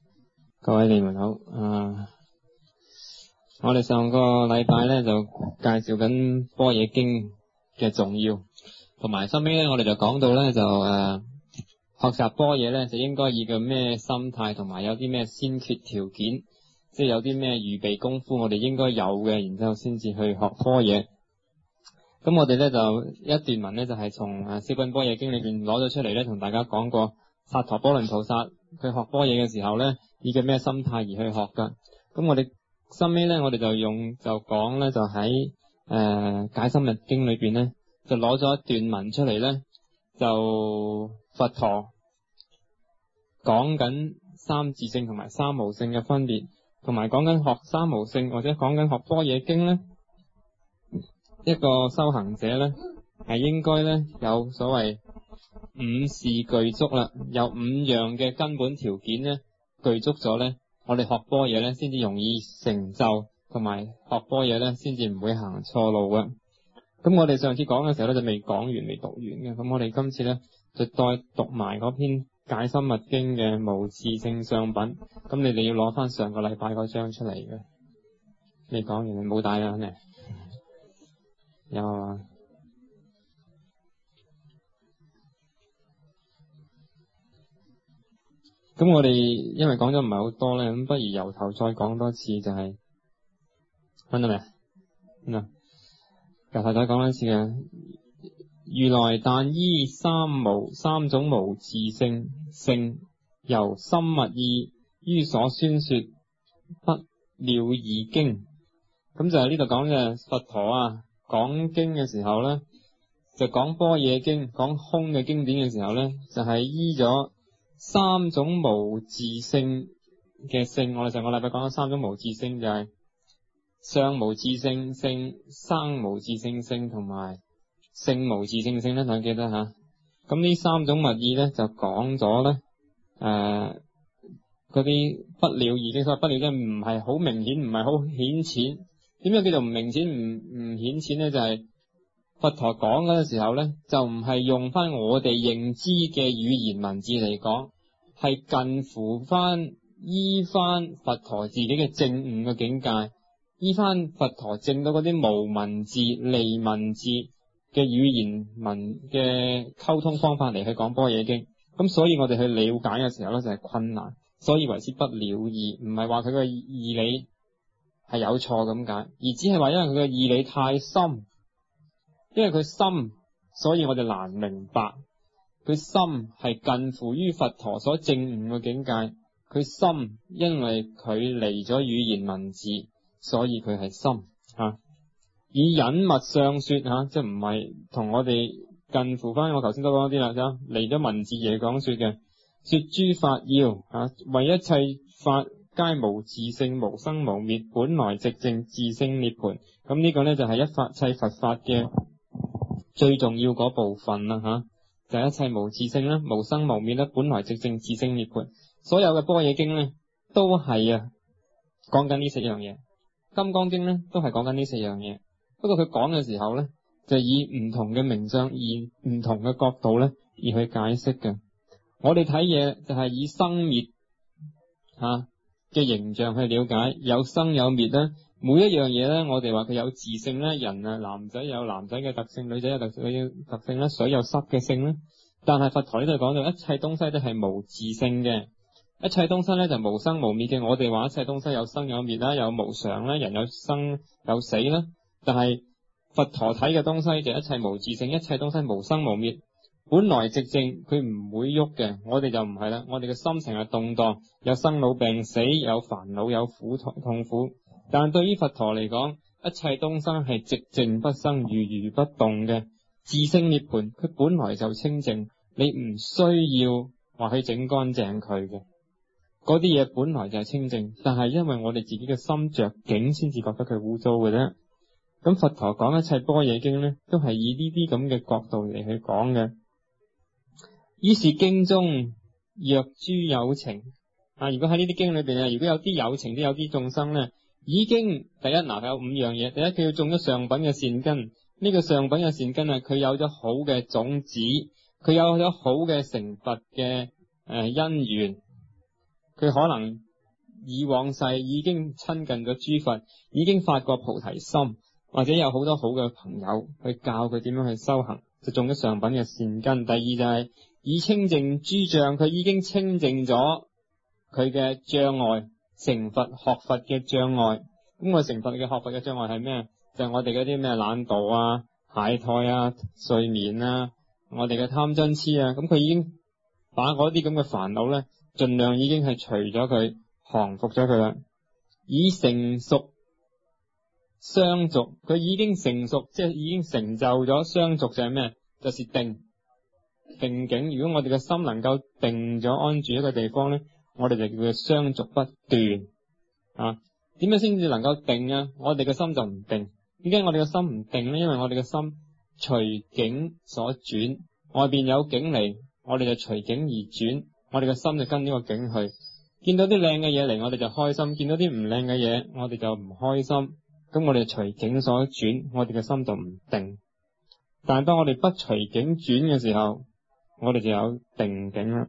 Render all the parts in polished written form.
各位你們好，我哋上個禮拜咧就介紹緊般若經嘅重要，同埋收尾咧我哋就講到咧就學習般若咧就應該以個咩心態，同埋有啲咩先決條件，即係有啲咩預備功夫我哋應該有嘅，然之後先至去學般若。咁我哋咧就一段文咧就係從小品般若經裏邊攞咗出嚟咧，同大家講過薩陀波倫菩薩佢學般若嘅時候咧，以個咩心態而去學噶。咁我哋收尾咧，我哋就講咧，就喺解深密經裏邊咧，就攞咗一段文出嚟咧，就佛陀講緊三自性同埋三無性嘅分別，同埋講緊學三無性或者講緊學般若經咧，一個修行者咧係應該咧有所謂五事具足啦，有五樣嘅根本條件咧具足咗咧，我哋學般若咧先至容易成就，同埋學般若咧先至唔會行錯路嘅。咁我哋上次講嘅時候咧就未講完未讀完嘅，咁我哋今次咧就再讀埋嗰篇解深密經嘅無自性相品。咁你哋要攞翻上個禮拜嗰張出嚟嘅，未講完冇帶啊？呢有啊。咁我哋因為講咗唔係好多咧，咁不如由頭再講多次，就係揾到未啊？由頭再講多次嘅。如來但依三種無自性，由深密意於所宣說不了義經。咁就係呢度講嘅佛陀講經嘅時候咧，就講般若經講空嘅經典嘅時候咧，就係依咗三種無自性嘅性。我哋上個禮拜講咗三種無自性，就係相無自性性、生無自性性同埋性無自性性咧，大家記得吓。咁呢三種密意咧就講咗咧，嗰啲不了義經。所謂不了即係唔係好明顯，唔係好顯淺。點樣叫做唔明顯唔顯淺咧？就係佛陀講嗰個時候咧，就唔係用翻我哋認知嘅語言文字嚟講，係近乎翻依翻佛陀自己嘅證悟嘅境界，依翻佛陀證到嗰啲無文字離文字嘅語言文嘅溝通方法嚟去講般若經。咁所以我哋去了解嘅時候咧就係困難，所以為之不了義，唔係話佢嘅義理係有錯咁解，而只係話因為佢嘅義理太深，因為佢深，所以我哋難明白。佢深係近乎於佛陀所證悟嘅境界，佢深因為佢離咗語言文字，所以佢係深以隱密相說即係唔係同我哋近乎翻我頭先都講啲啦，離咗文字嘢講說嘅，說諸法要為一切法皆無自性，無生無滅，本來寂靜，自性涅槃。咁呢個呢，就係一切佛法嘅最重要嗰部分啦就係一切無自性啦，無生無滅啦，本來寂靜，自性涅槃。所有嘅般若經呢，都係講緊呢四樣嘢。金剛經呢，都係講緊呢四樣嘢。不過佢講嘅時候呢，就以唔同嘅名相，以唔同嘅角度呢而去解釋嘅。我哋睇嘢就係以生滅嘅形象去了解，有生有滅呢，每一樣嘢呢，我哋話佢有自性呢，人男仔有男仔嘅特性，女仔有女仔嘅特性啦，水有濕嘅性啦。但係佛陀呢度講到一切東西都係無自性嘅，一切東西呢就無生無滅嘅。我哋話一切東西有生有滅啦，有無常啦，人有生有死啦。但係佛陀睇嘅東西就一切無自性，一切東西無生無滅，本來寂靜，佢唔會喐嘅。我哋就唔係啦，我哋嘅心情係動盪，有生老病死，有煩惱，有苦痛苦。但係對於佛陀嚟講，一切東西係寂靜不生，如如不動嘅自性涅槃。佢本來就清淨，你唔需要話去整乾淨佢嘅嗰啲嘢，本來就係清淨。但係因為我哋自己嘅心着境，先至覺得佢污糟嘅啫。咁佛陀講一切般若經呢，都係以呢啲咁嘅角度嚟去講嘅。於是經中若諸有情如果喺呢啲經裏邊如果有啲有情，都有啲眾生呢，已經第一有五樣嘢。第一，佢要種咗上品嘅善根。呢個上品嘅善根佢有咗好嘅種子，佢有咗好嘅成佛嘅因緣。 佢可能以往世已經親近咗諸佛，已經發過菩提心，或者有好多好嘅朋友去教佢點樣去修行，就種咗上品嘅善根。第二就係以清淨諸障，佢已經清淨咗佢嘅障礙，成佛學佛嘅障礙。咁我成佛嘅學佛嘅障礙係咩？就係我哋嗰啲咩懶惰啊、懈怠啊、睡眠啊、我哋嘅貪嗔癡啊。咁佢已經把嗰啲咁嘅煩惱咧，盡量已經係除咗佢，降服咗佢啦。以成熟相續，佢已經成熟，即係已經成就咗相續，就係咩？就是定境。如果我哋嘅心能夠定咗安住一個地方咧，我哋就叫佢相續不斷啊。點樣先至能夠定啊？我哋嘅心就唔定。點解我哋嘅心唔定咧？因為我哋嘅心隨境所轉，外邊有境嚟，我哋就隨境而轉，我哋嘅心就跟呢個境去。見到啲靚嘅嘢嚟，我哋就開心；見到啲唔靚嘅嘢，我哋就唔開心。咁我哋隨境所轉，我哋嘅心就唔定。但係當我哋不隨境轉嘅時候，我哋就有定境啦。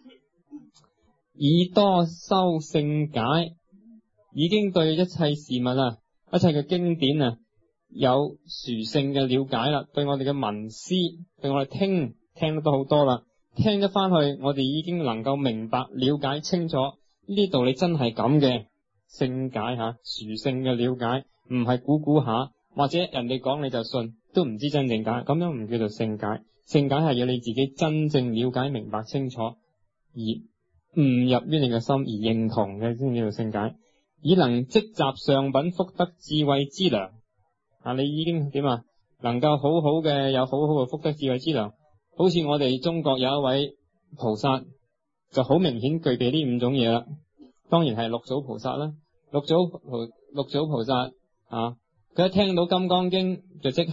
以多修勝解，已經對一切事物啊，一切嘅經典啊，有殊勝嘅了解啦。對我哋嘅文思，對我哋聽得都好多啦，聽得翻去，我哋已經能夠明白了解清楚呢啲道理真係咁嘅。勝解吓，殊勝嘅了解，唔係估下，或者人哋講你就信，都唔知真正解，咁樣唔叫做勝解。勝解係要你自己真正了解明白清楚，而悟入於你嘅心而認同嘅，先叫做勝解。以能積集上品福德智慧之糧啊！你已經點啊？能夠好好嘅有好好嘅福德智慧之糧，好似我哋中國有一位菩薩，就好明顯具備呢五種嘢啦。當然係六祖菩薩啦。六祖菩薩啊，佢一聽到《金剛經》就即刻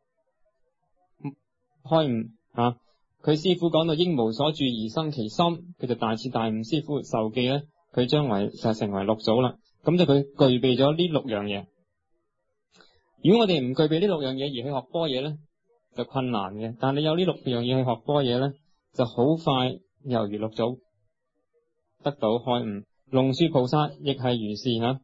開悟啊！佢師父講到應無所住而生其心，佢就大徹大悟。師父受記咧，佢將為就成為六祖啦。咁就佢具備咗呢六樣嘢。如果我哋唔具備呢六樣嘢而去學般若咧，就困難嘅。但係你有呢六樣嘢去學般若咧，就好快猶如六祖得到開悟。龍樹菩薩亦係如是吓。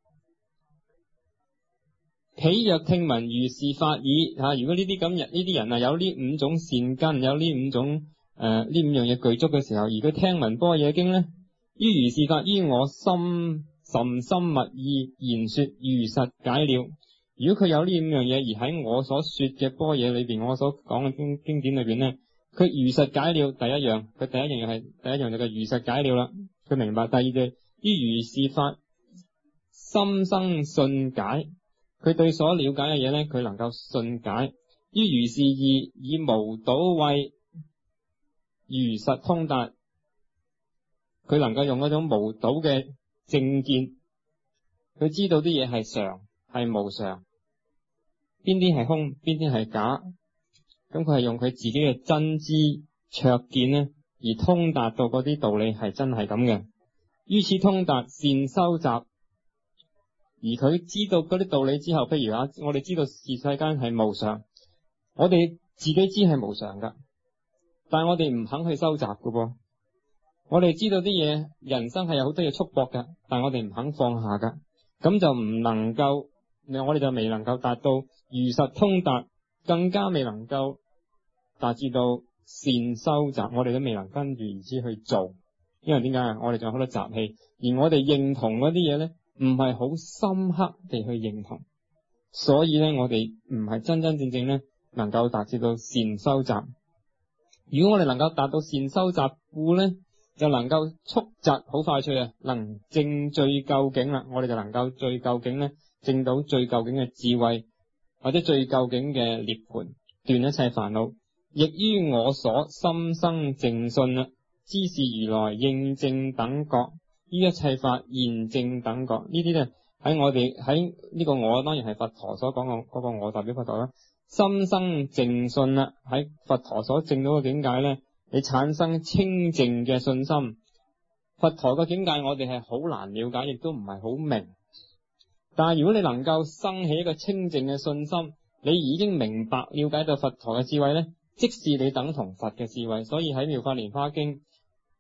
彼若聽聞如是法已吓，如果呢啲人啊有呢五種善根，有呢五種呢五樣嘢具足嘅時候，而佢聽聞般若經咧，於如是法於我心甚深密意言說如實解了。如果佢有呢五樣嘢，而喺我所說嘅般若裏邊，我所講嘅經典裏邊咧，佢如實解了第一樣，佢第一樣就係如實解了啦。佢明白。第二就於如是法心生信解，佢對所了解嘅嘢咧，佢能夠信解。於如是義以無倒慧如實通達，佢能夠用一種無倒嘅正見，佢知道啲嘢係常係無常，邊啲係空邊啲係假。咁佢係用佢自己嘅真知灼見咧，而通達到嗰啲道理係真係咁嘅。於此通達善收集，而佢知道嗰啲道理之後，譬如我哋知道世間係無常，我哋自己知係無常噶，但係我哋唔肯去收集噶噃。我哋知道啲嘢，人生係有好多嘢束縛噶，但係我哋唔肯放下噶，咁就唔能夠，我哋就未能夠達到如實通達，更加未能夠達至到善收集，我哋都未能跟住而之去做。因為點解啊？我哋仲有好多習氣，而我哋認同嗰啲嘢咧，唔係好深刻地去認同，所以咧，我哋唔係真真正正咧能夠達至到善收集。如果我哋能夠達到善收集故咧，就能夠速疾好快脆啊，能證最究竟啦。我哋就能夠最究竟咧，證到最究竟嘅智慧，或者最究竟嘅涅槃，斷一切煩惱，亦於我所心生淨信啦。知是如來應正等覺，於一切法現正等覺。呢啲咧喺我哋喺呢個我，當然係佛陀所講嘅嗰個我，代表佛陀啦。心生淨信啦，喺佛陀所證到嘅境界咧，你產生清淨嘅信心。佛陀嘅境界我哋係好難了解，亦都唔係好明。但係如果你能夠生起一個清淨嘅信心，你已經明白了解到佛陀嘅智慧咧，即是你等同佛嘅智慧。所以喺妙法蓮華經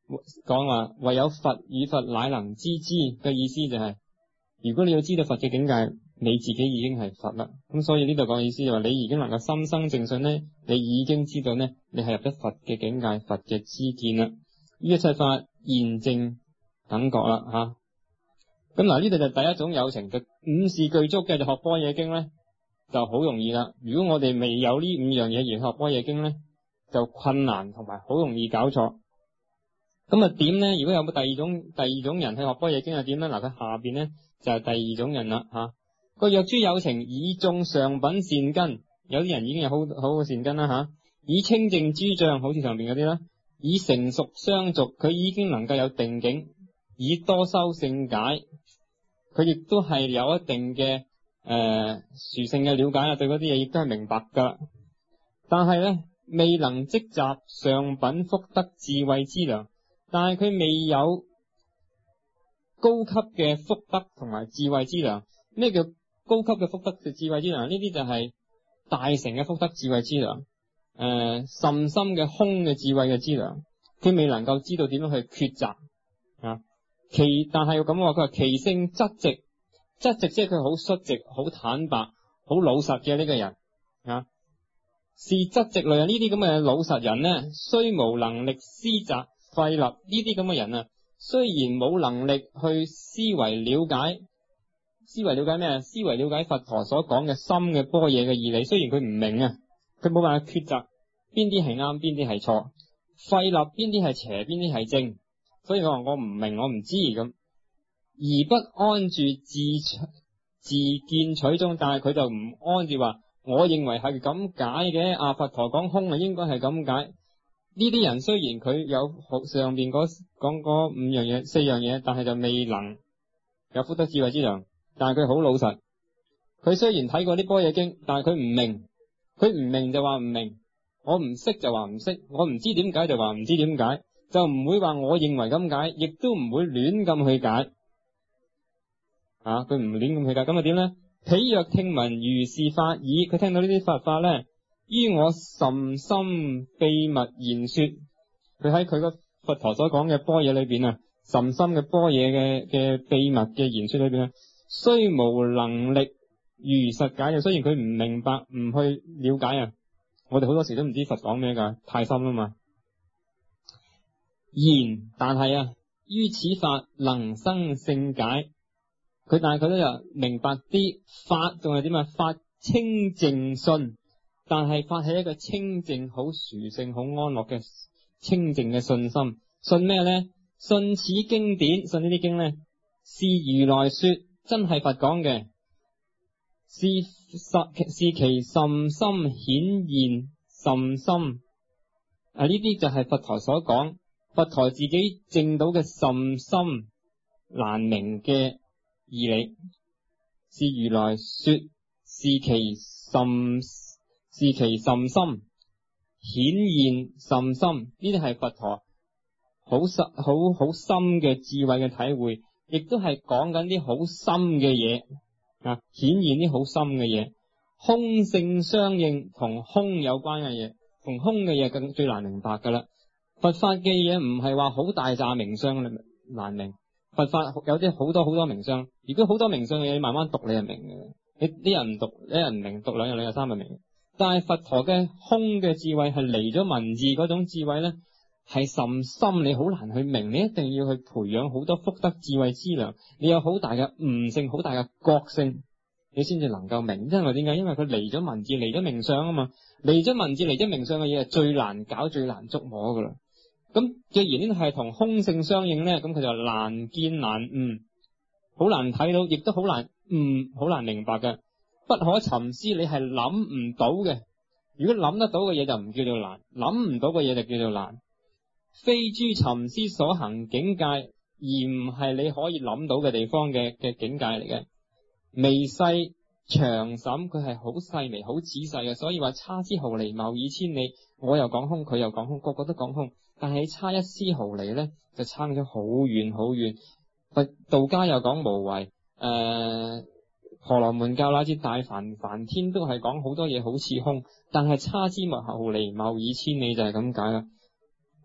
講話唯有佛與佛乃能知之嘅意思就係，如果你要知道佛嘅境界，你自己已經係佛啦。咁所以呢度講嘅意思就話，你已經能夠心生正信咧，你已經知道咧，你係入咗佛嘅境界，佛嘅知見啦。於一切法現正等覺啦吓。咁嗱，呢度就第一種有情，就五事具足嘅就學般若經咧，就好容易啦。如果我哋未有呢五樣嘢而學般若經咧，就困難同埋好容易搞錯。咁啊點咧？如果有冇第二種人去學般若經係點咧？嗱，佢下邊咧就係第二種人啦吓。個若諸有情以種上品善根，有啲人已經有好嘅善根啦吓，以清淨諸障，好似上邊嗰啲啦，以成熟相續，佢已經能夠有定境，以多修勝解，佢亦都係有一定嘅殊勝嘅了解啊，對嗰啲嘢亦都係明白噶。但係咧未能積集上品福德智慧之糧，但係佢未有高級嘅福德同埋智慧之糧。咩叫高級嘅福德嘅智慧之糧？呢啲就係大成嘅福德智慧之糧，甚深嘅空嘅智慧嘅資糧。佢未能夠知道點樣去抉擇啊。但係咁話，佢話其性質直，質直即係佢好率直、好坦白、好老實嘅呢個人啊。是質直類啊，呢啲咁嘅老實人呢，雖無能力思擇費立，呢啲咁嘅人啊，雖然冇能力去思維了解咩？思維了解佛陀所講嘅深嘅般若嘅義理，雖然佢唔明啊，佢冇辦法抉擇邊啲係啱，邊啲係錯，費立邊啲係邪，邊啲係正，所以我話我唔明，我唔知咁，而不安住自見取中，但係佢就唔安住話，我認為係咁解嘅，佛陀講空啊，應該係咁解。呢啲人雖然佢有上邊講嗰五樣嘢、四樣嘢，但係就未能有福德智慧之糧。但係佢好老實，佢雖然睇過啲般若經，但係佢唔明，佢唔明就話唔明，我唔識就話唔識，我唔知點解就話唔知點解，就唔會話我認為咁解，亦都唔會亂咁去解。佢唔亂咁去解，咁啊點咧？彼若聽聞如是法爾，佢聽到呢啲佛法咧，於我甚深秘密言說，佢喺佢個佛陀所講嘅般若裏邊啊，甚深嘅般若嘅秘密嘅言說裏邊啊，雖無能力如實解嘅，雖然佢唔明白，唔去了解啊，我哋好多時都唔知佛講咩噶，太深啦嘛。但係於此法能生勝解。但係佢都有明白啲法，仲係點啊？法清淨信，但係發起一個清淨、好殊勝、好安樂嘅清淨嘅信心。信咩咧？信此經典，信呢啲經咧，是如來說，真係佛講嘅，是其甚深顯現甚深。呢啲就係佛陀所講，佛陀自己證到嘅甚深難明嘅義理，是如來說，是其甚深顯現甚深。呢啲係佛陀好深嘅智慧嘅體會，亦都係講緊啲好深嘅嘢顯現啲好深嘅嘢。空性相應，同空有關嘅嘢，同空嘅嘢最難明白噶啦。佛法嘅嘢唔係話好大扎名相難明。佛法有啲好多名相，如果好多名相嘅嘢，你慢慢讀你就明嘅。你啲人唔讀，一人唔明，讀兩日三日明。但係佛陀嘅空嘅智慧係離咗文字嗰種智慧咧，係甚深，你好難去明。你一定要去培養好多福德智慧資糧，你有好大嘅悟性，好大嘅覺性，你先至能夠明。因為點解？因為佢離咗文字，離咗名相啊嘛。離咗文字，離咗名相嘅嘢係最難搞、最難捉摸噶啦。咁既然呢個係同空性相應咧，咁佢就難見難悟，好難睇到，亦都好難悟，好難明白嘅，不可尋思，你係諗唔到嘅。如果諗得到嘅嘢就唔叫做難，諗唔到嘅嘢就叫做難。非諸尋思所行境界，而唔係你可以諗到嘅地方嘅境界嚟嘅。微細長審，佢係好細微、好仔細嘅，所以話差之毫厘，謬以千里。我又講空，佢又講空，個個都講空。但係差一絲毫厘咧，就差咗好遠好遠。道家又講無為，婆羅門教乃至大梵天都係講好多嘢好似空，但係差之毫厘，謬以千里就係咁解啦。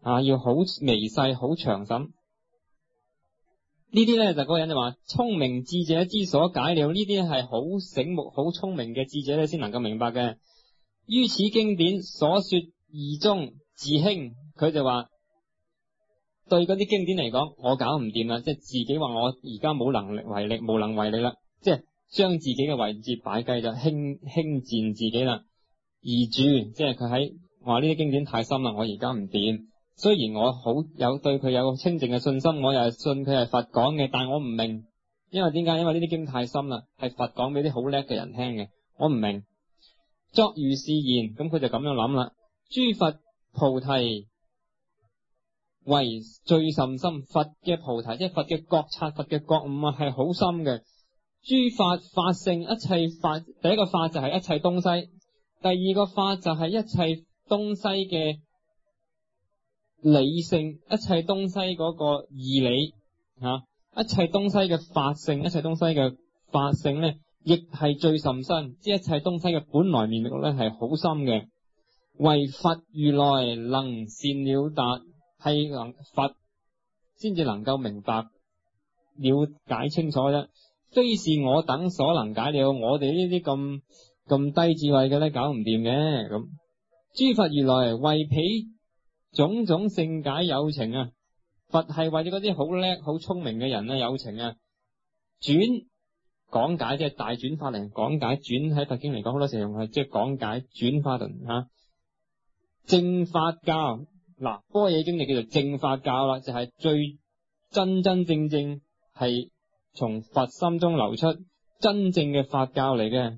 要好微細好詳審。呢啲咧就嗰個人就話聰明智者之所解了，呢啲係好醒目好聰明嘅智者咧先能夠明白嘅。於此經典所說義中自輕，佢就話對嗰啲經典嚟講，我搞唔掂啦，即係自己話我而家冇能力為力，無能為力啦，即係將自己嘅位置擺低就輕賤自己啦。而住即係佢喺話呢啲經典太深啦，我而家唔掂。雖然我好有對佢有清淨嘅信心，我又係信佢係佛講嘅，但我唔明，因為點解？因為呢啲經太深啦，係佛講俾啲好叻嘅人聽嘅，我唔明。作如是言，咁佢就咁樣諗啦。諸佛菩提為最甚深，佛嘅菩提即係佛嘅覺察，佛嘅覺悟係好深嘅。諸法法性，一切法，第一個法就係一切東西，第二個法就係一切東西嘅理性，一切東西嗰個義理一切東西嘅法性，一切東西嘅法性咧，亦係最甚深，即係一切東西嘅本來面目咧係好深嘅。為佛如來能善了達，係佛先至能夠明白了解清楚啫，非是我等所能解了。我哋呢啲咁低智慧嘅咧，搞唔掂嘅。咁諸佛如來為彼種種聖解有情佛係為咗嗰啲好叻好聰明嘅人有情轉講解，即係大轉法輪講解。轉喺佛經嚟講，好多時候用係即係講解轉法輪正法教。嗱，般若經就叫做正法教啦，就係最真正係從佛心中流出真正嘅法教嚟嘅。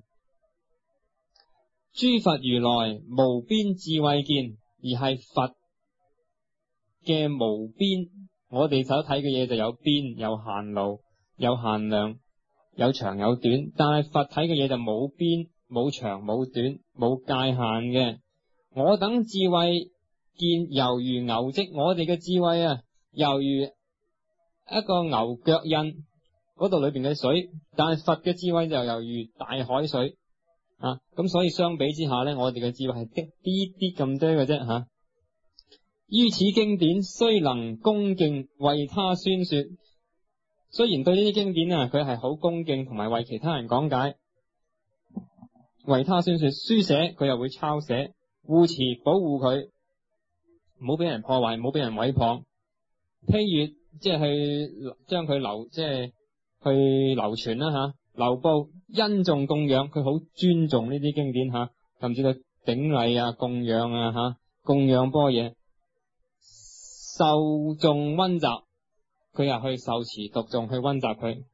諸佛如來無邊智慧見，而係佛嘅無邊，我哋所睇嘅嘢就有邊，有限路，有限量，有長有短，但係佛睇嘅嘢就冇邊冇長冇短冇界限嘅。我等智慧見猶如牛迹，我哋嘅智慧猶如一個牛腳印嗰度裏邊嘅水，但係佛嘅智慧就猶如大海水咁所以相比之下呢，我哋嘅智慧係啲咁多嘅啫於此經典雖能恭敬為他宣說，雖然對呢啲經典佢係好恭敬，同埋為其他人講解，為他宣說，書寫佢又會抄寫，護持保護佢，唔好俾人破壞，唔好俾人毀謗。譬如即係去將佢即係去流傳啦流布，恩重供養，佢好尊重呢啲經典甚至到頂禮供養供養般若。受誦溫習，佢又去受持讀誦去溫習佢。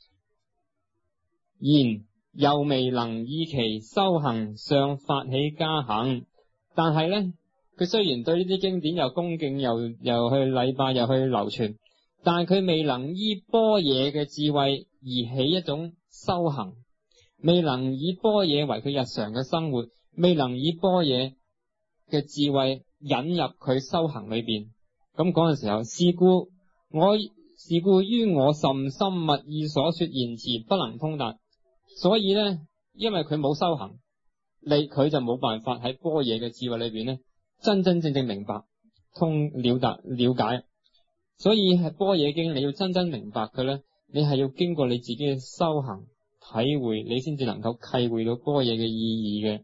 然又未能依其修行上發起加行，但係呢，佢雖然對呢啲經典又恭敬，又去禮拜，又去流傳，但係佢未能依般若嘅智慧而起一種修行，未能以般若為佢日常嘅生活，未能以般若嘅智慧引入佢修行裏邊。咁嗰陣時候，是故於我甚深密意所說言辭不能通達，所以呢，因為佢冇修行，佢就冇辦法喺般若嘅智慧裏邊呢真正明白了解。所以係般若經，你要真明白佢呢，你係要經過你自己嘅修行體會，你先至能夠契會到般若嘅意義嘅。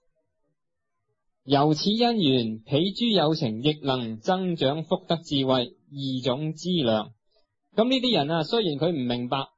由此因緣，彼諸有情亦能增長福德智慧二種資糧。咁呢啲人雖然佢唔明白，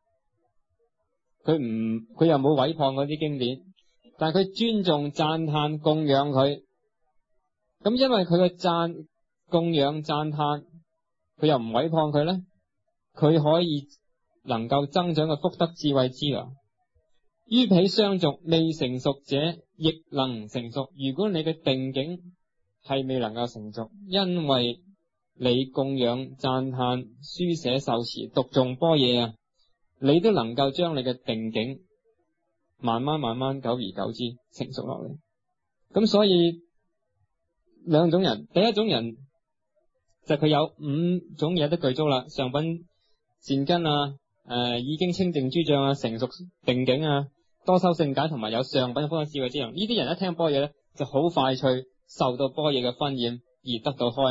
佢又冇毀謗嗰啲經典，但係佢尊重讚嘆供養佢。咁因為佢嘅供養讚嘆，佢又唔毀謗佢呢，佢可以能夠增長嘅福德智慧資糧。於彼相續未成熟者，亦能成熟。如果你嘅定境係未能夠成熟，因為你供養讚嘆書寫受持讀誦般若你都能夠將你嘅定境慢慢久而久之成熟落嚟。咁所以兩種人，第一種人就佢有五種嘢都具足啦，上品善根已經清淨諸障成熟定境多修聖解，同埋有上品福德智慧之糧。呢啲人一聽般若咧，就好快脆受到般若嘅熏染而得到開悟，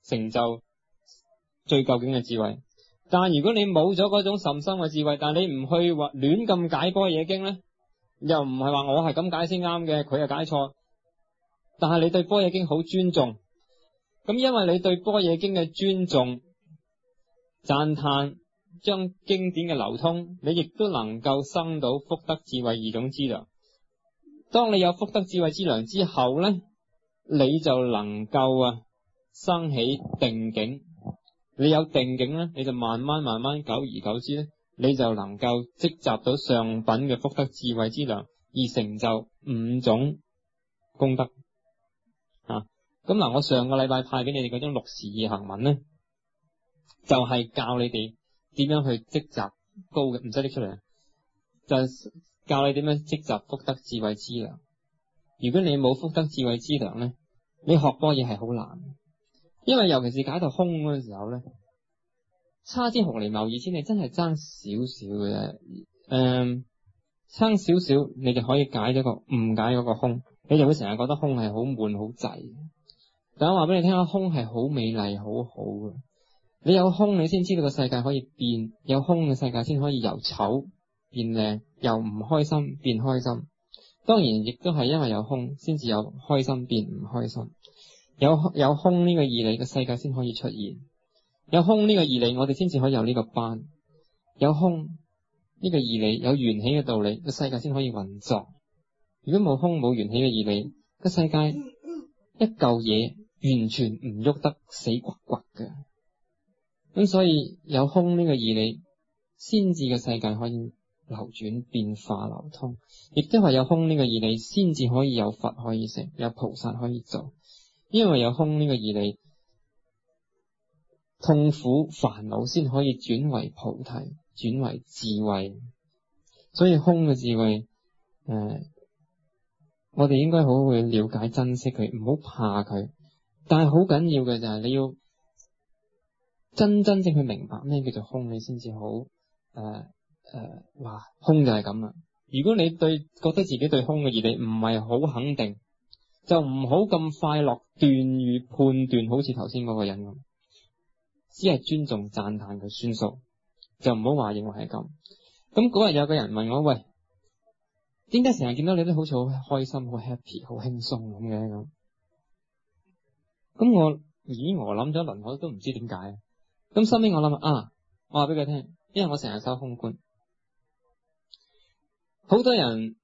成就最究竟嘅智慧。但如果你冇咗嗰種甚深嘅智慧，但你唔去話亂咁解般若經咧，又唔係話我係咁解先啱嘅，佢又解錯，但係你對般若經好尊重，咁因為你對般若經嘅尊重、讚嘆，將經典嘅流通，你亦都能夠生到福德智慧二種資糧。當你有福德智慧之糧之後咧，你就能夠生起定境。你有定境咧，你就慢慢久而久之咧，你就能夠積集到上品嘅福德智慧之糧，而成就五種功德。咁嗱，我上個禮拜派俾你哋嗰種六時易行文咧，就係教你哋點樣去積集高嘅，唔使拎出嚟，就係教你點樣積集福德智慧之糧。如果你冇福德智慧之糧咧，你學般若係好難，因為尤其是解到空嗰陣時候咧，差之毫釐謬以千里，真係爭少少嘅啫。差少少你就可以解咗個誤解嗰個空，你就會成日覺得空係好悶好滯。但我話俾你聽下，空係好美麗好好嘅。你有空你先知道個世界可以變，有空嘅世界先可以由醜變靚，由唔開心變開心。當然亦都係因為有空先至有開心變唔開心，有空呢個義理嘅世界先可以出現，有空呢個義理我哋先至可以有呢個班，有空呢個義理有緣起嘅道理個世界先可以運作。如果冇空冇緣起嘅義理，個世界一嚿嘢完全唔喐得，死骨骨嘅。咁所以有空呢個義理先至個世界可以流轉變化流通，亦都係有空呢個義理先至可以有佛可以成，有菩薩可以做。因為有空呢個義理，痛苦煩惱先可以轉為菩提，轉為智慧。所以空嘅智慧我哋應該好好去了解珍惜佢，唔好怕佢。但係好緊要嘅就係你要真正去明白咩叫做空，你先至好話空就係咁啦。如果你覺得自己對空嘅義理唔係好肯定，就唔好咁快樂斷語判斷，好似頭先嗰個人咁，只係尊重讚嘆佢算數，就唔好話認為係咁。咁嗰日有個人問我，喂，點解成日見到你都好似好開心、好 happy、好輕鬆咁嘅咁？咁我諗咗一輪，我都唔知點解。咁後尾我諗我話俾佢聽，因為我成日修空觀，好多人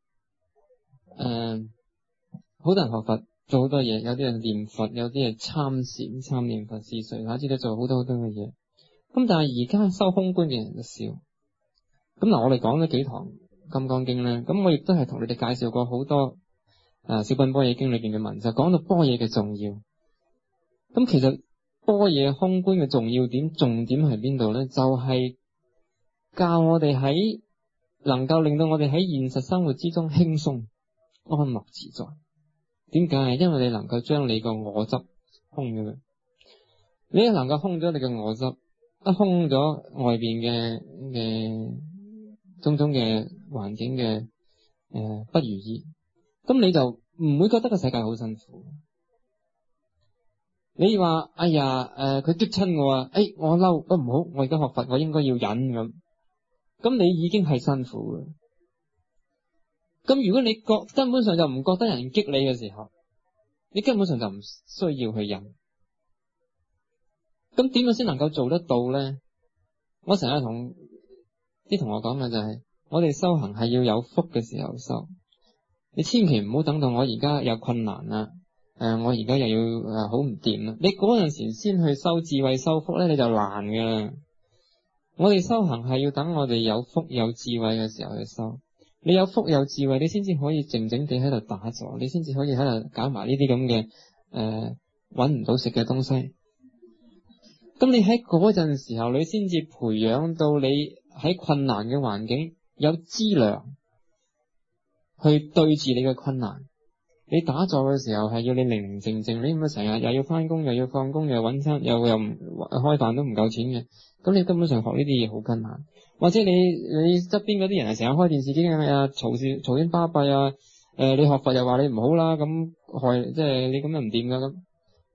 學佛做好多嘢，有啲人念佛，有啲係參禪、參念佛事水，乃至都做好多嘅嘢。咁但係而家修空觀嘅人就少。咁嗱，我哋講咗幾堂金剛經咧，咁我亦都係同你哋介紹過好多小品般若經裏邊嘅文，就講到般若嘅重要。咁其實般若空觀嘅重要點，重點係邊度咧？就係教我哋能夠令到我哋喺現實生活之中輕鬆安樂自在。點解？因為你能夠將你個我執空咗佢，你一能夠空咗你嘅我執，一空咗外邊嘅種種嘅環境嘅不如意，咁你就唔會覺得個世界好辛苦。你話哎呀佢激親我啊，我嬲都唔好，我而家學佛我應該要忍咁你已經係辛苦嘅。咁如果你根本上就唔覺得人激你嘅時候，你根本上就唔需要去忍。咁點樣先能夠做得到咧？我成日同啲同學講嘅就係，我哋修行係要有福嘅時候修，你千祈唔好等到我而家有困難啦，我而家又要好唔掂啦，你嗰陣時先去修智慧修福咧，你就難噶啦。我哋修行係要等我哋有福有智慧嘅時候去修。你有福有智慧，你先至可以靜靜地喺度打坐，你先至可以喺度搞埋呢啲咁嘅搵唔到食嘅東西。咁你喺嗰陣時候，你先至培養到你喺困難嘅環境有資糧去對治你嘅困難。你打坐嘅時候係要你寧寧靜靜，你唔係成日又要翻工又要放工又搵餐又唔開飯都唔夠錢嘅，咁你根本上學呢啲嘢好困難。或者你側邊嗰啲人係成日開電視機嘈喧巴閉你學佛又話你唔好啦，咁害即係你咁又唔掂噶咁。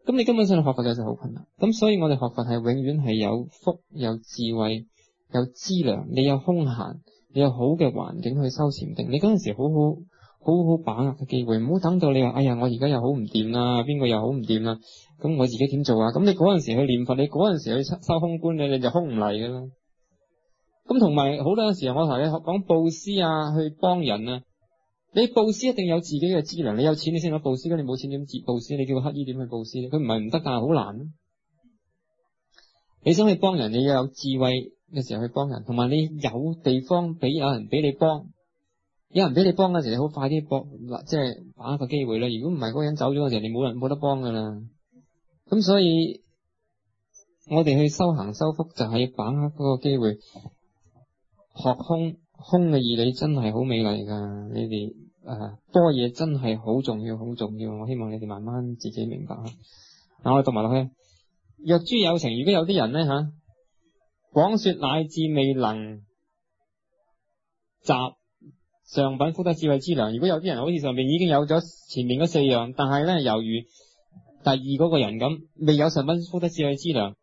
咁你根本上學佛就好困難。咁所以我哋學佛係永遠係有福、有智慧、有資糧，你有空閒，你有好嘅環境去修禪定。你嗰陣時好好把握嘅機會，唔好等到你話哎呀我而家又好唔掂啦，邊個又好唔掂啦，咁我自己點做啊？咁你嗰陣時去念佛，你嗰陣時去收空觀，你就空唔嚟噶啦。咁同埋好多時候我同你講布施啊，去幫人啊，你布施一定有自己嘅資糧，你有錢你先攞布施，咁你冇錢點布施？你叫個乞衣點去布施咧？佢唔係唔得，但係好難。你想去幫人，你要有智慧嘅時候去幫人，同埋你有地方俾有人俾你幫，有人俾你幫嘅時候，你好快啲即係把握個機會啦。如果唔係嗰個人走咗嘅時候，你冇得幫噶啦。咁所以我哋去修行修福就係把握嗰個機會。學空嘅義理真係好美麗噶，你哋多嘢真係好重要，好重要。我希望你哋慢慢自己明白。嗱，我哋讀埋落去。若諸有情，如果有啲人呢廣說乃至未能集上品福德智慧資糧，如果有啲人好似上面已經有咗前面嗰4樣，但係呢猶如第二嗰個人咁，未有上品福德智慧資糧，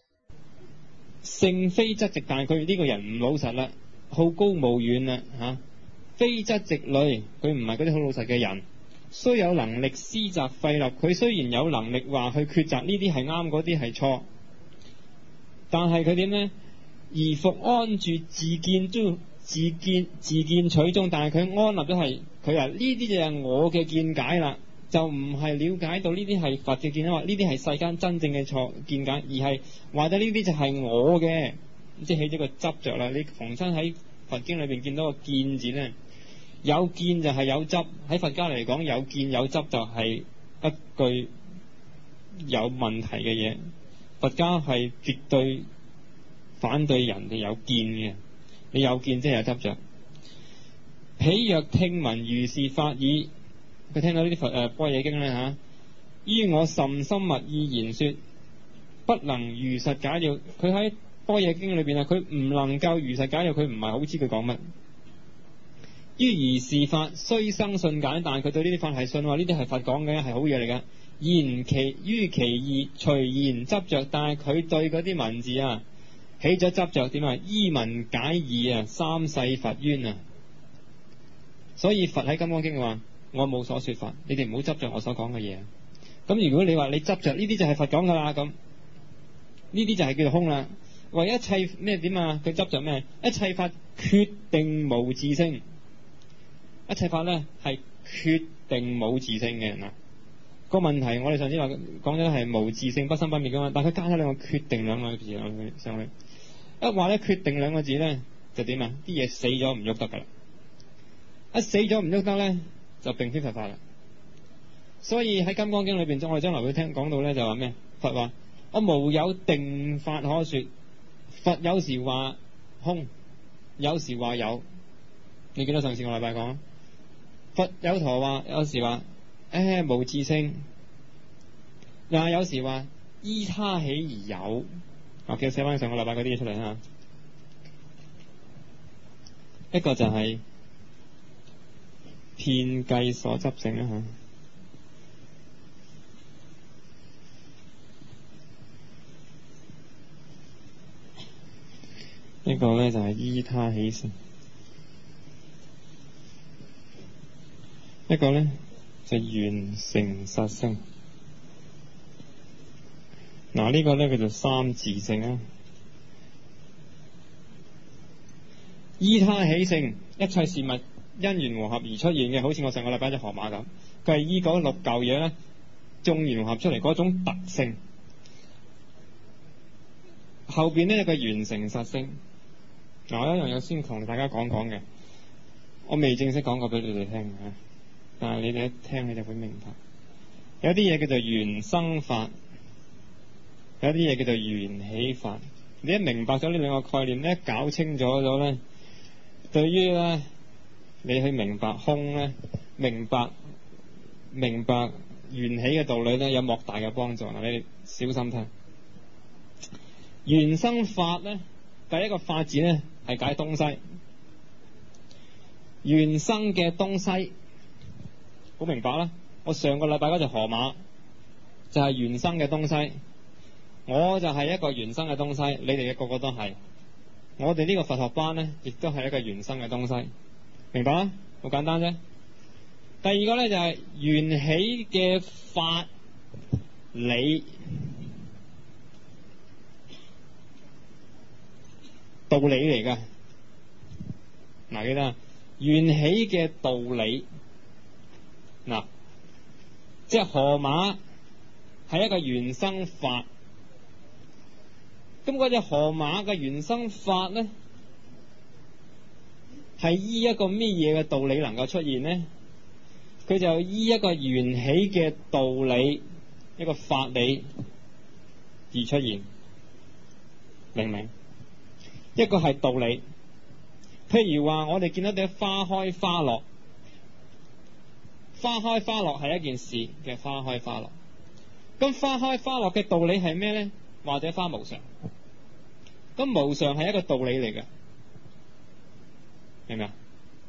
性非質直，但係佢呢個人唔老實啦，好高騖遠啦非質直慮，佢唔係嗰啲好老實嘅人。雖有能力施擇廢立，佢雖然有能力話去抉擇呢啲係啱，嗰啲係錯，但係佢點呢？而復安住自見取中，但係佢安立都係佢話呢啲就係我嘅見解啦，就唔係了解到呢啲係佛嘅見解，話呢啲係世間真正嘅錯見解，而係話得呢啲就係我嘅，即係起咗個執着啦。你逢親喺佛經裏邊見到個見字呢，有見就係有執，喺佛家嚟講，有見有執就係一句有問題嘅嘢。佛家係絕對反對人哋有見嘅，你有見即係有執着。彼若聽聞如是法已，佢聽到呢啲般若經呢於我甚深密意言說，不能如實解了。佢喺般若經裏邊佢唔能夠如實解了，佢唔係好知佢講乜。於如是法雖生信解，但係佢對呢啲法係信，話呢啲係佛講嘅，係好嘢嚟噶。然於其義隨然執着，但係佢對嗰啲文字起咗執着，點依文解義三世佛冤。所以佛喺金剛經話我冇所說法，你哋唔好執着我所講嘅嘢。咁如果你話你執着呢啲就係佛講噶啦，咁呢啲就係叫做空啦。為一切咩點佢執着咩？一切法決定無自性。一切法呢係決定冇自性嘅。個問題我哋上次話講咗係無自性不生不滅噶嘛，但係佢加咗兩個決定兩個字上去，一話呢決定兩個字呢就點啲嘢死咗唔喐得噶啦，一死咗唔喐得呢就並非佛法啦。所以喺金剛經裏邊我哋將來會聽講到呢就話咩？佛話我無有定法可說，佛有時話空，有時話有。你記得上次個禮拜講佛有陀話，有時話無自性，有時話依他起而有。叫寫翻上個禮拜嗰啲嘢出嚟。一個就係遍計所執性一個呢就係依他起性，一個呢就緣成實性。呢個呢叫做三自性。依他起性，一切事物因緣和合而出現嘅，好似我上個禮拜隻河馬咁，佢係依嗰6嚿嘢呢眾緣和合出嚟嗰種特性。後邊呢有個緣成實性。我一樣有先同大家講講嘅，我未正式講過俾你哋聽但係你哋一聽你就會明白。有啲嘢叫做緣生法，有啲嘢叫做緣起法。你一明白咗呢兩個概念呢，搞清楚咗呢，對於呢你去明白空呢，明白緣起嘅道理呢，有莫大嘅幫助。你小心聽。緣生法呢，第一個法字呢係解東西，緣生嘅東西好明白啦。我上個禮拜嗰隻河馬就係原生嘅東西，我就係一個原生嘅東西，你哋嘅個個都係。我哋呢個佛學班呢，亦都係一個原生嘅東西，明白啦？好簡單啫。第二個呢，就係緣起嘅法理道理嚟噶。嗱，記得緣起嘅道理，嗱，即係河馬係一個原生法。咁嗰隻河馬嘅原生法咧，係依一個咩嘢嘅道理能夠出現呢？佢就依一個緣起嘅道理，一個法理而出現，明唔明？一個係道理，譬如話我哋見到啲花開花落，花開花落係一件事嘅，花開花落。咁花開花落嘅道理係咩呢？或者花無常，咁無常係一個道理嚟嘅，明唔明啊？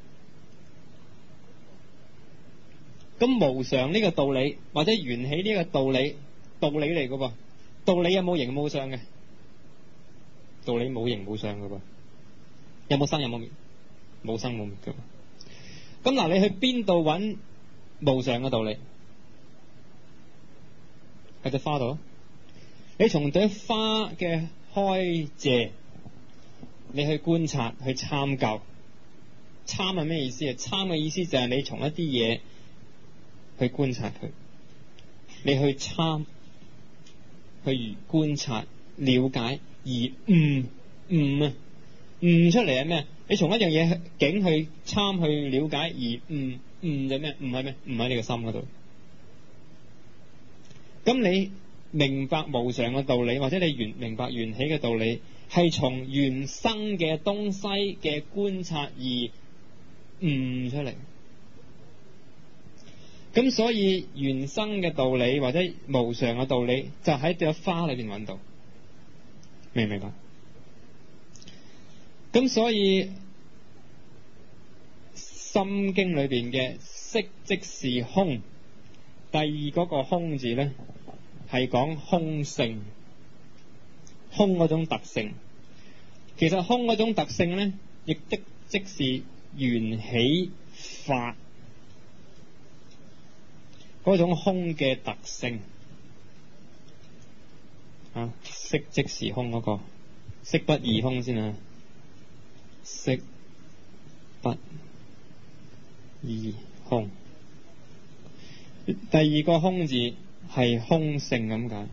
咁無常呢個道理或者緣起呢個道理嚟嘅噃，道理有冇形冇相嘅？道理冇形冇相嘅噃，有冇生有冇滅？冇生冇滅嘅。咁嗱，你去邊度揾無常嘅道理？喺隻花度。你從朵花嘅開謝，你去觀察，去參究。參係咩意思啊？參嘅意思就係你從一啲嘢去觀察佢，你去參，去觀察、了解，而悟出嚟係咩？你從一樣嘢境去參去了解，而悟就咩？悟係咩？悟喺你個心嗰度。咁你明白無常嘅道理，或者你明白緣起嘅道理，係從原生嘅東西嘅觀察而悟出嚟。咁所以原生嘅道理或者無常嘅道理，就喺朵花裏邊揾到，明唔明白？咁所以心經裏邊嘅色即是空，第二嗰個空字咧，係講空性，空嗰種特性。其實空嗰種特性咧，亦的即是緣起法嗰種空嘅特性。啊，色即是空嗰個，色不異空先啊，色不異空。第二個空字係空性咁解。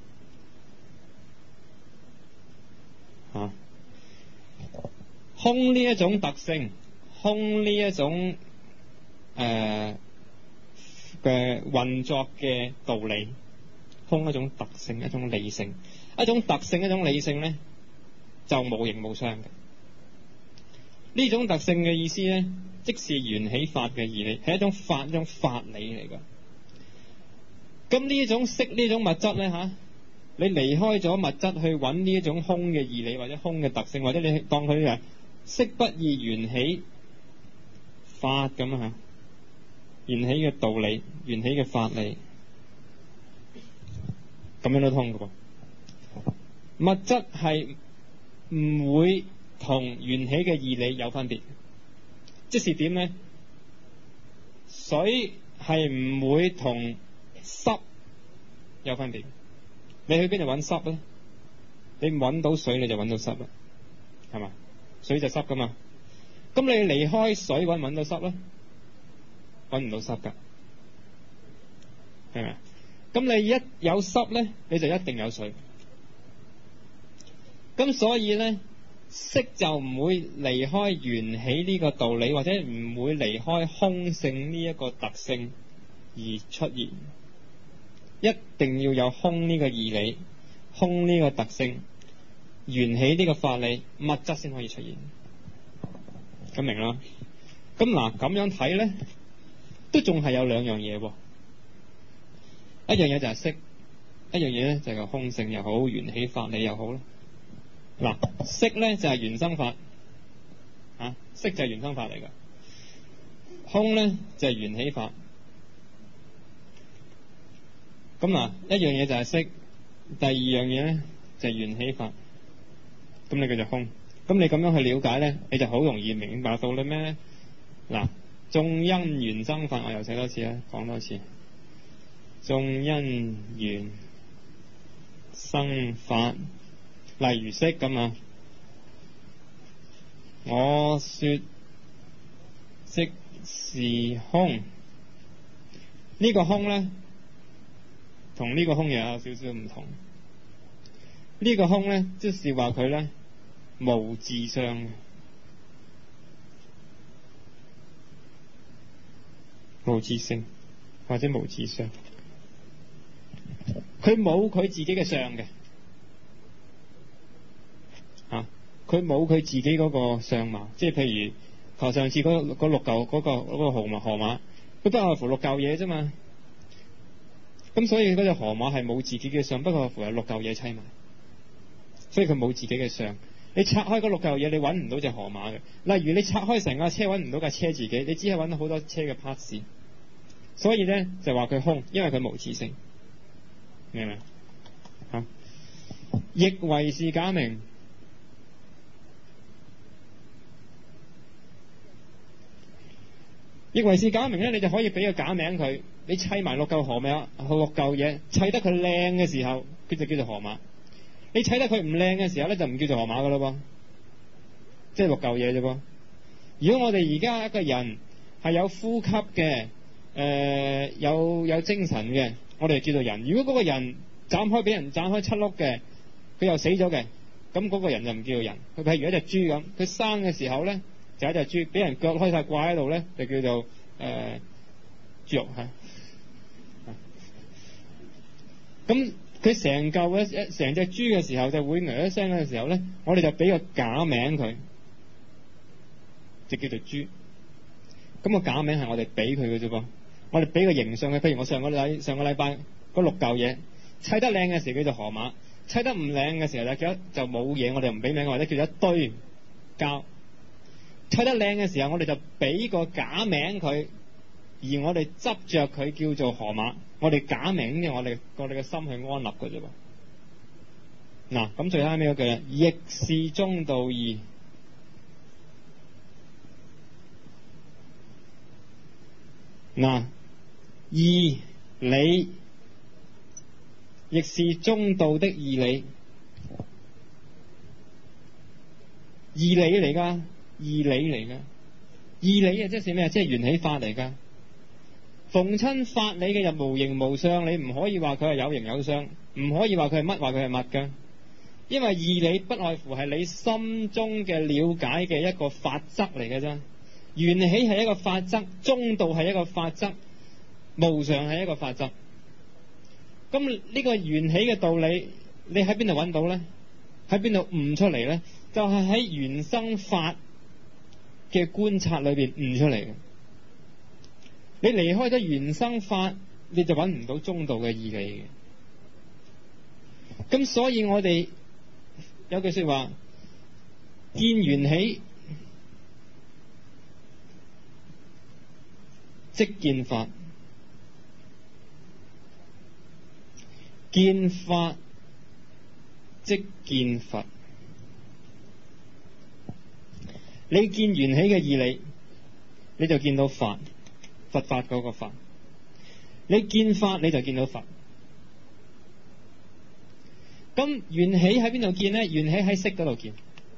空呢一種特性，空呢一種嘅運作嘅道理，空一種特性，一種理性，一種特性，一種理性咧，就無形無相嘅。呢種特性嘅意思咧，即是緣起法嘅義理，係一種法，一種法理嚟㗎。咁呢一種色，呢種物質咧吓，你離開咗物質去揾呢一種空嘅義理或者空嘅特性，或者你當佢係色不異緣起法咁啊，緣起嘅道理，緣起嘅法理，咁樣都通㗎噃。物質係唔會同緣起嘅義理有分別，即是點呢？水係唔會同濕有分別。你去邊度揾濕咧？你揾到水你就揾到濕啦，係嘛？水就濕噶嘛。咁你離開水揾唔揾到濕咧？揾唔到濕噶，係咪？咁你一有濕咧，你就一定有水。咁所以咧，色就唔會離開緣起呢個道理，或者唔會離開空性呢一個特性而出現。一定要有空呢個義理，空呢個特性，緣起呢個法理，物質先可以出現。咁明啦？咁嗱，咁樣睇咧，都仲係有兩樣嘢喎。一樣嘢就係色，一樣嘢咧就係空性又好，緣起法理又好啦。嗱，色咧就係原生法，色就係原生法嚟噶。空咧就係緣起法。 咁嗱，一樣嘢就係色，第二樣嘢咧就係緣起法。咁你叫做空。咁你咁樣去了解咧，你就好容易明白到咧咩？嗱，眾因緣生法，我又寫多次啦，講多次。眾因緣生法，例如色咁啊。我說色是空，呢個空咧同呢個空又有少少唔同。呢個空咧即是話佢咧無自相，無自性或者無自相，佢冇佢自己嘅相嘅。佢冇佢自己嗰個相貌，即係譬如頭上次嗰六嚿嗰個河馬，佢不外乎六嚿嘢啫嘛。咁所以嗰隻河馬係冇自己嘅相，不過乎係六嚿嘢砌埋，所以佢冇自己嘅相。你拆開嗰六嚿嘢，你揾唔到隻河馬嘅。例如你拆開成架車，揾唔到架車自己，你只係揾到好多車嘅 parts。所以咧就話佢空，因為佢無自性，明唔明啊？亦為是假名。亦為是假名咧，你就可以俾個假名佢。你砌埋六嚿河馬，六嚿嘢砌得佢靚嘅時候，佢就叫做河馬。你砌得佢唔靚嘅時候咧，就唔叫做河馬噶咯噃。即係六嚿嘢啫噃。如果我哋而家一個人係有呼吸嘅，有精神嘅，我哋就叫做人。如果嗰個人俾人斬開7碌嘅，佢又死咗嘅，咁嗰個人就唔叫做人。佢譬如一隻豬咁，佢生嘅時候咧，就一隻豬，俾人腳開晒掛喺度咧，就叫做豬肉嚇。咁佢成隻豬嘅時候，就會一聲嘅時候咧，我哋就俾個假名佢，就叫做豬。咁個假名係我哋俾佢嘅啫噃，我哋俾個形象嘅。譬如我上個禮拜嗰六嚿嘢砌得靚嘅時候叫做河馬，砌得唔靚嘅時候就冇嘢，我哋唔俾名，或者叫做一堆膠。砌得靚嘅時候，我哋就俾個假名佢，而我哋執着佢叫做河馬。我哋假名嘅，我哋嘅心去安立嘅啫噃。嗱，咁最後尾嗰句，亦是中道義。嗱，義理亦是中道的義理，義理嚟噶。義理嚟噶，義理啊，即係咩啊？即係緣起法嚟噶。逢親法理嘅就無形無相，你唔可以話佢係有形有相，唔可以話佢係乜，話佢係乜噶。因為義理不外乎係你心中嘅了解嘅一個法則嚟嘅啫。緣起係一個法則，中道係一個法則，無常係一個法則。咁呢個緣起嘅道理，你喺邊度揾到咧？喺邊度悟出嚟咧？就係喺緣生法嘅觀察裏邊悟出嚟嘅。你離開咗緣生法，你就揾唔到中道嘅義理嘅。咁所以我哋有句說話，見緣起即見法，見法即見佛。你見緣起嘅義理，你就見到法，佛法嗰個法。你見法，你就見到佛。咁緣起喺邊度見呢？緣起喺色嗰度見。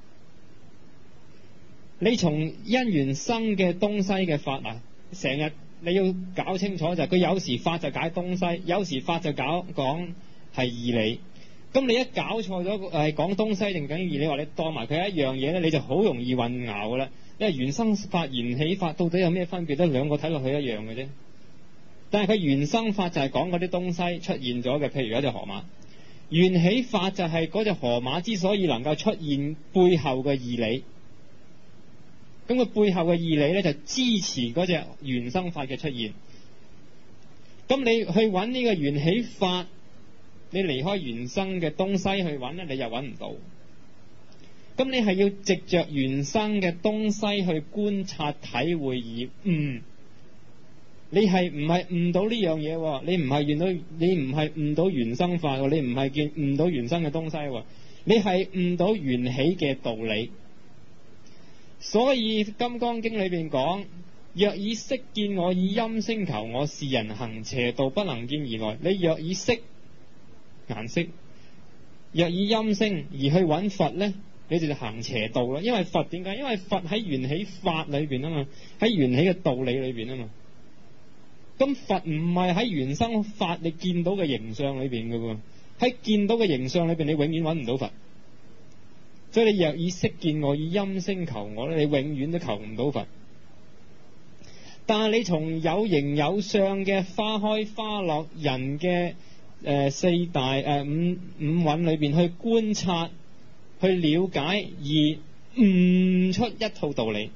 你從因緣生嘅東西嘅法啊，成日你要搞清楚就係佢有時法就解東西，有時法就講係義理。咁你一搞錯咗係講東西定講義理，話你當埋佢一樣嘢咧，你就好容易混淆噶啦。因為緣生法、緣起法到底有咩分別？得兩個睇落去一樣嘅啫。但係佢緣生法就係講嗰啲東西出現咗嘅，譬如一隻河馬。緣起法就係嗰隻河馬之所以能夠出現背後嘅義理。咁佢背後嘅義理咧就支持嗰隻緣生法嘅出現。咁你去揾呢個緣起法，你離開緣生嘅東西去揾咧，你又揾唔到。咁你係要藉着緣生嘅東西去觀察體會而悟， 你係唔係悟到呢樣嘢？你唔係悟到原生法，你唔係悟到原生嘅東西，你係悟到緣起嘅道理。所以《金剛經》裏邊講：若以色見我，以音聲求我，是人行邪道，不能見而來。你若以色顏色，若以音聲而去揾佛呢，你就行邪道啦。因為佛點解？因為佛喺緣起法裏邊啊嘛，喺緣起嘅道理裏邊啊嘛。咁佛唔係喺原生法你見到嘅形象裏邊嘅喎，喺見到嘅形象裏邊你永遠揾唔到佛。所以你若以色見我，以音聲求我咧，你永遠都求唔到佛。但係你從有形有相嘅花開花落人嘅四大五蘊裏邊去觀察、去了解，而悟出一套道理，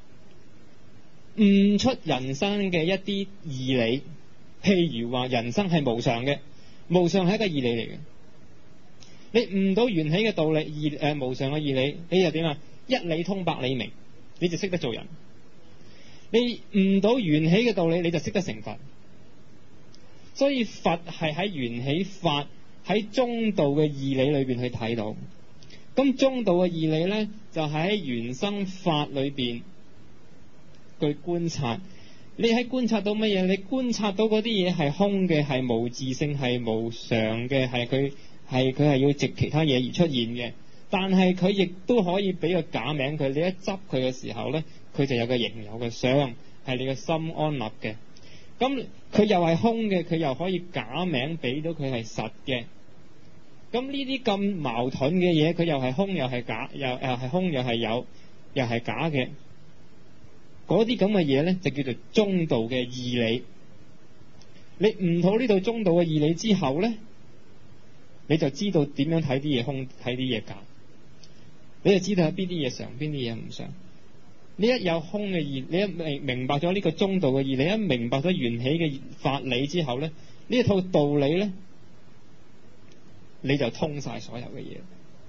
悟出人生嘅一啲義理。譬如話人生係無常嘅，無常係一個義理嚟嘅。你悟到緣起嘅道理，無常嘅義理，你就點啊？一理通百理明，你就識得做人。你悟到緣起嘅道理，你就識得成佛。所以佛係喺緣起法，喺中道嘅義理裏邊去睇到。咁中道嘅義理呢，就係喺緣生法裏邊去觀察。你喺觀察到乜嘢？你觀察到嗰啲嘢係空嘅，係無自性，係無常嘅，佢係要藉其他嘢而出現嘅。但係佢亦都可以俾個假名佢，你一執佢嘅時候呢，佢就有個形有個相，係你個心安立嘅。咁佢又係空嘅，佢又可以假名俾到佢係實嘅。咁呢啲咁矛盾嘅嘢，佢又係空又係假，又係空又係有，又係假嘅。嗰啲咁嘅嘢呢，就叫做中道嘅義理。你悟到呢度中道嘅義理之後呢，你就知道點樣睇啲嘢空，睇啲嘢假。你就知道係邊啲嘢常，邊啲嘢唔常。你一有空嘅義，你一明白咗呢個中道嘅義理，你一明白咗緣起嘅法理之後呢，呢一套道理呢，你就通晒所有嘅嘢。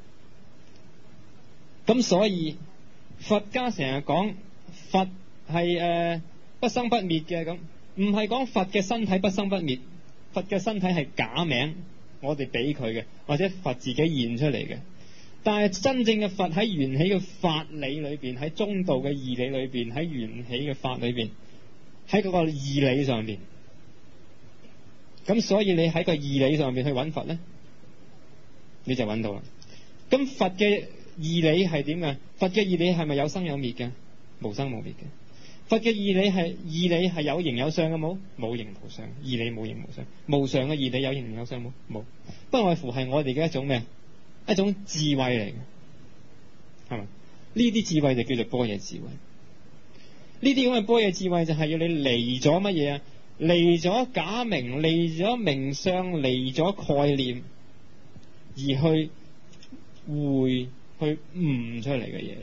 咁所以佛家成日講佛係不生不滅嘅，咁唔係講佛嘅身體不生不滅，佛嘅身體係假名，我哋俾佢嘅，或者佛自己現出嚟嘅。但係真正嘅佛喺緣起嘅法理裏邊，喺中道嘅義理裏邊，喺緣起嘅法裏邊，喺嗰個義理上邊。咁所以你喺個義理上邊去揾佛呢，你就揾到啦。咁佛嘅義理係點嘅？佛嘅義理係咪有生有滅嘅？無生無滅嘅。佛嘅義理係有形有相嘅冇？冇形無相。義理冇形無相。無常嘅義理有形有相冇？冇。不外乎係我哋嘅一種咩？一種智慧嚟嘅，係嘛？呢啲智慧就叫做般若智慧。呢啲咁嘅般若智慧就係要你離咗乜嘢啊？離咗假名，離咗名相，離咗概念，而去悟出嚟嘅嘢。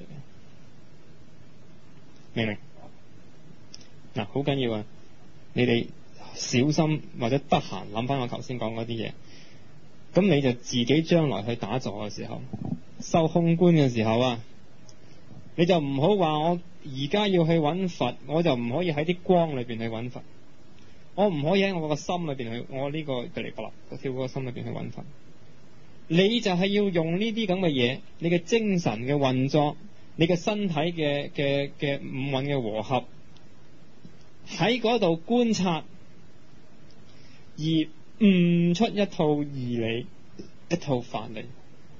明唔明？嗱，好緊要啊！你哋小心或者得閒諗翻我頭先講嗰啲嘢。咁你就自己將來去打坐嘅時候，修空觀嘅時候啊，你就唔好話我而家要去揾佛，我就唔可以喺啲光裏邊去揾佛，我唔可以喺我個心裏邊去，我呢個地嚟不立個跳嗰個心裏邊去揾佛。你就係要用呢啲咁嘅嘢，你嘅精神嘅運作，你嘅身體嘅五蘊嘅和合，喺嗰度觀察，而悟出一套義理，一套法理。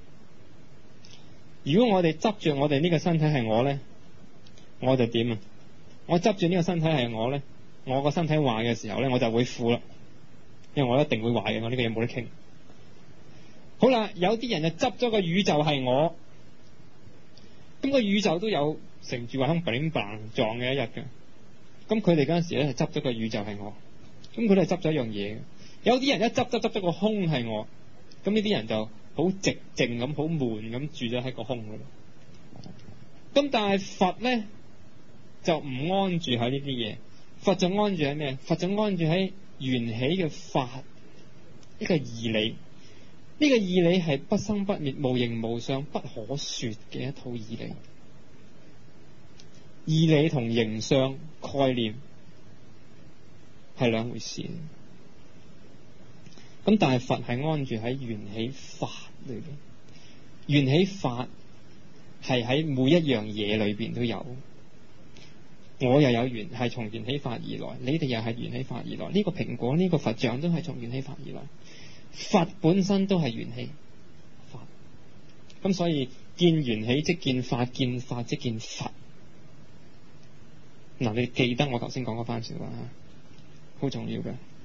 如果我哋執住我哋呢個身體係我呢，我就點啊？我執住呢個身體係我呢，我個身體壞嘅時候呢，我就會苦啦，因為我一定會壞嘅，我呢個嘢冇得傾。好啦，有啲人就執咗個宇宙係我，咁個宇宙都有成住壞空砰砰撞嘅一日嘅。咁佢哋嗰陣時咧，執咗個宇宙係我，咁佢哋係執咗一樣嘢嘅。有啲人一執咗個空係我，咁呢啲人就好寂靜咁，好悶咁住咗喺個空嗰度。咁但係佛咧就唔安住喺呢啲嘢，佛就安住喺咩？佛就安住喺緣起嘅法，一個義理。呢個義理係不生不滅、無形無相、不可說嘅一套義理。義理同形相概念係兩回事。咁但係佛係安住喺緣起法裏邊，緣起法係喺每一樣嘢裏邊都有。我又有緣係從緣起法而來，你哋又係緣起法而來。呢個蘋果，呢個佛像都係從緣起法而來。佛本身都係緣起法，咁所以見緣起即見法，見法即見佛。嗱，你記得我頭先講嗰番說話，好重要嘅。